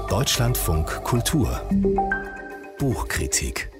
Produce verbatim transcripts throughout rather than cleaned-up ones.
Deutschlandfunk Kultur Buchkritik.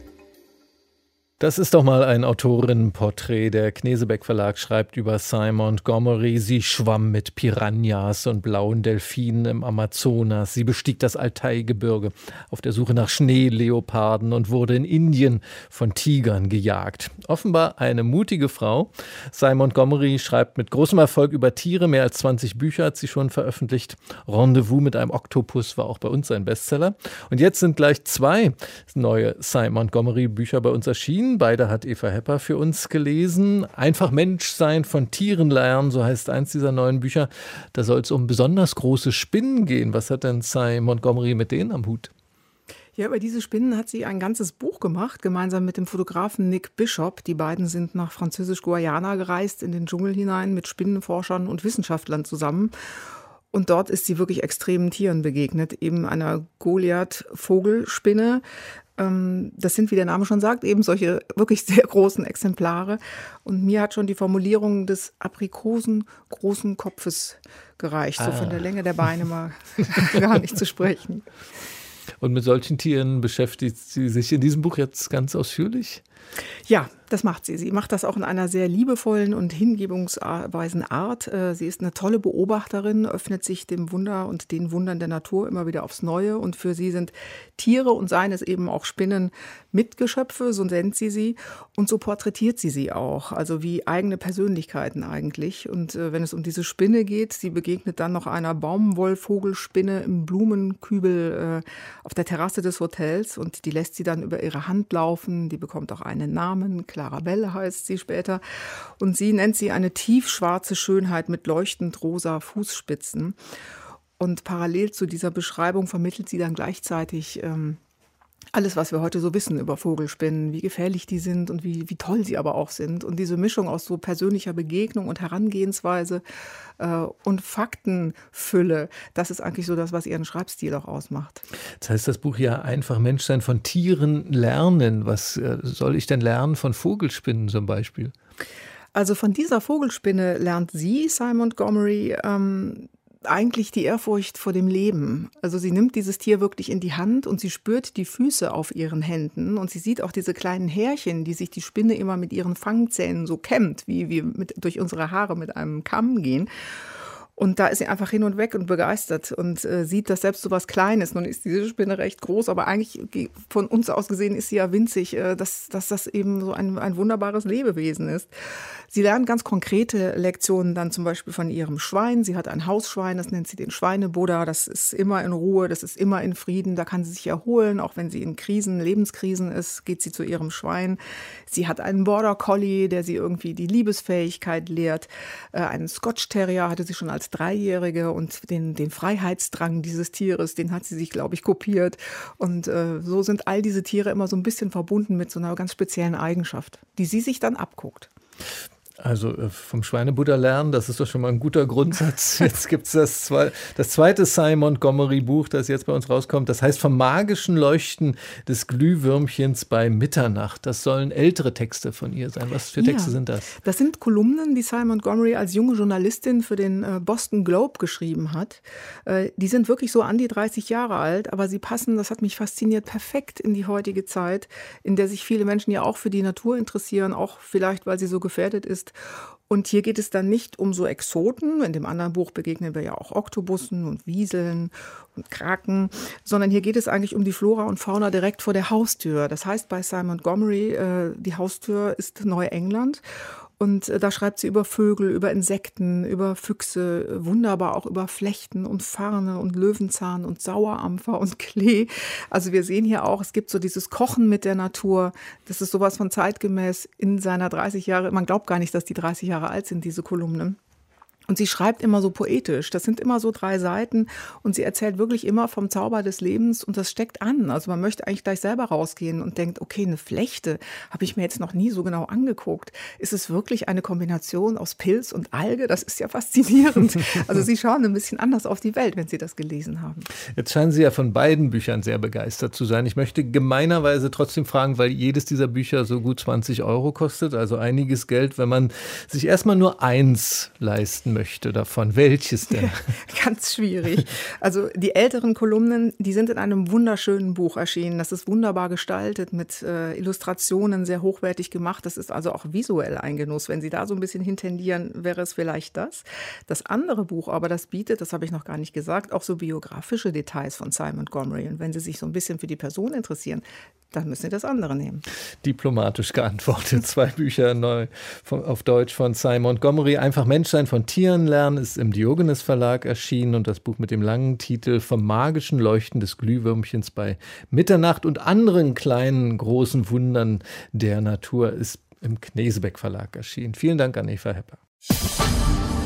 Das ist doch mal ein Autorinnenporträt. Der Knesebeck Verlag schreibt über Sy Montgomery. Sie schwamm mit Piranhas und blauen Delfinen im Amazonas. Sie bestieg das Altai-Gebirge auf der Suche nach Schneeleoparden und wurde in Indien von Tigern gejagt. Offenbar eine mutige Frau. Sy Montgomery schreibt mit großem Erfolg über Tiere. Mehr als zwanzig Bücher hat sie schon veröffentlicht. Rendezvous mit einem Oktopus war auch bei uns ein Bestseller. Und jetzt sind gleich zwei neue Sy Montgomery-Bücher bei uns erschienen. Beide hat Eva Hepper für uns gelesen. Einfach Mensch sein, von Tieren lernen, so heißt eins dieser neuen Bücher. Da soll es um besonders große Spinnen gehen. Was hat denn Sy Montgomery mit denen am Hut? Ja, über diese Spinnen hat sie ein ganzes Buch gemacht, gemeinsam mit dem Fotografen Nick Bishop. Die beiden sind nach Französisch-Guayana gereist, in den Dschungel hinein, mit Spinnenforschern und Wissenschaftlern zusammen. Und dort ist sie wirklich extremen Tieren begegnet, eben einer Goliath-Vogelspinne. Das sind, wie der Name schon sagt, eben solche wirklich sehr großen Exemplare. Und mir hat schon die Formulierung des aprikosen großen Kopfes gereicht, ah. so von der Länge der Beine mal gar nicht zu sprechen. Und mit solchen Tieren beschäftigt sie sich in diesem Buch jetzt ganz ausführlich? Ja, das macht sie. Sie macht das auch in einer sehr liebevollen und hingebungsweisen Art. Sie ist eine tolle Beobachterin, öffnet sich dem Wunder und den Wundern der Natur immer wieder aufs Neue. Und für sie sind Tiere und seien es eben auch Spinnen Mitgeschöpfe, so nennt sie sie. Und so porträtiert sie sie auch, also wie eigene Persönlichkeiten eigentlich. Und wenn es um diese Spinne geht, sie begegnet dann noch einer Baumwollvogelspinne im Blumenkübel auf der Terrasse des Hotels. Und die lässt sie dann über ihre Hand laufen. Die bekommt auch einen Namen. Clarabelle heißt sie später. Und sie nennt sie eine tiefschwarze Schönheit mit leuchtend rosa Fußspitzen. Und parallel zu dieser Beschreibung vermittelt sie dann gleichzeitig ähm, alles, was wir heute so wissen über Vogelspinnen, wie gefährlich die sind und wie, wie toll sie aber auch sind. Und diese Mischung aus so persönlicher Begegnung und Herangehensweise äh, und Faktenfülle, das ist eigentlich so das, was ihren Schreibstil auch ausmacht. Das heißt, das Buch ja einfach Menschsein, von Tieren lernen. Was äh, soll ich denn lernen von Vogelspinnen zum Beispiel? Also von dieser Vogelspinne lernt sie, Sy Montgomery, ähm, eigentlich die Ehrfurcht vor dem Leben. Also sie nimmt dieses Tier wirklich in die Hand und sie spürt die Füße auf ihren Händen und sie sieht auch diese kleinen Härchen, die sich die Spinne immer mit ihren Fangzähnen so kämmt, wie wir mit, durch unsere Haare mit einem Kamm gehen. Und da ist sie einfach hin und weg und begeistert und äh, sieht, dass selbst so was Kleines, nun ist diese Spinne recht groß, aber eigentlich von uns aus gesehen ist sie ja winzig, äh, dass, dass das eben so ein, ein wunderbares Lebewesen ist. Sie lernt ganz konkrete Lektionen dann zum Beispiel von ihrem Schwein. Sie hat ein Hausschwein, das nennt sie den Schweinebuddha. Das ist immer in Ruhe, das ist immer in Frieden. Da kann sie sich erholen, auch wenn sie in Krisen, Lebenskrisen ist, geht sie zu ihrem Schwein. Sie hat einen Border Collie, der sie irgendwie die Liebesfähigkeit lehrt. Äh, einen Scotch Terrier hatte sie schon als Dreijährige und den, den Freiheitsdrang dieses Tieres, den hat sie sich, glaube ich, kopiert. Und äh, so sind all diese Tiere immer so ein bisschen verbunden mit so einer ganz speziellen Eigenschaft, die sie sich dann abguckt. Also vom Schweinebuddha lernen, das ist doch schon mal ein guter Grundsatz. Jetzt gibt es das, zwei, das zweite Sy Montgomery-Buch, das jetzt bei uns rauskommt. Das heißt Vom magischen Leuchten des Glühwürmchens bei Mitternacht. Das sollen ältere Texte von ihr sein. Was für Texte ja, sind das? Das sind Kolumnen, die Sy Montgomery als junge Journalistin für den Boston Globe geschrieben hat. Die sind wirklich so an die dreißig Jahre alt, aber sie passen, das hat mich fasziniert, perfekt in die heutige Zeit, in der sich viele Menschen ja auch für die Natur interessieren, auch vielleicht, weil sie so gefährdet ist. Und hier geht es dann nicht um so Exoten, in dem anderen Buch begegnen wir ja auch Oktopussen und Wieseln und Kraken, sondern hier geht es eigentlich um die Flora und Fauna direkt vor der Haustür. Das heißt bei Sy Montgomery, äh, die Haustür ist Neuengland. Und da schreibt sie über Vögel, über Insekten, über Füchse, wunderbar auch über Flechten und Farne und Löwenzahn und Sauerampfer und Klee. Also wir sehen hier auch, es gibt so dieses Kochen mit der Natur. Das ist sowas von zeitgemäß in seiner dreißig Jahre. Man glaubt gar nicht, dass die dreißig Jahre alt sind, diese Kolumnen. Und sie schreibt immer so poetisch. Das sind immer so drei Seiten und sie erzählt wirklich immer vom Zauber des Lebens und das steckt an. Also man möchte eigentlich gleich selber rausgehen und denkt, okay, eine Flechte habe ich mir jetzt noch nie so genau angeguckt. Ist es wirklich eine Kombination aus Pilz und Alge? Das ist ja faszinierend. Also sie schauen ein bisschen anders auf die Welt, wenn sie das gelesen haben. Jetzt scheinen Sie ja von beiden Büchern sehr begeistert zu sein. Ich möchte gemeinerweise trotzdem fragen, weil jedes dieser Bücher so gut zwanzig Euro kostet, also einiges Geld, wenn man sich erstmal nur eins leisten möchte davon. Welches denn? Ganz schwierig. Also die älteren Kolumnen, die sind in einem wunderschönen Buch erschienen. Das ist wunderbar gestaltet, mit äh, Illustrationen, sehr hochwertig gemacht. Das ist also auch visuell ein Genuss. Wenn Sie da so ein bisschen hintendieren, wäre es vielleicht das. Das andere Buch aber, das bietet, das habe ich noch gar nicht gesagt, auch so biografische Details von Simon Montgomery. Und wenn Sie sich so ein bisschen für die Person interessieren, dann müssen Sie das andere nehmen. Diplomatisch geantwortet. Zwei Bücher neu von, auf Deutsch von Simon Montgomery. Einfach Menschsein von Tieren lernen ist im Diogenes Verlag erschienen und das Buch mit dem langen Titel Vom magischen Leuchten des Glühwürmchens bei Mitternacht und anderen kleinen, großen Wundern der Natur ist im Knesebeck Verlag erschienen. Vielen Dank an Eva Hepper.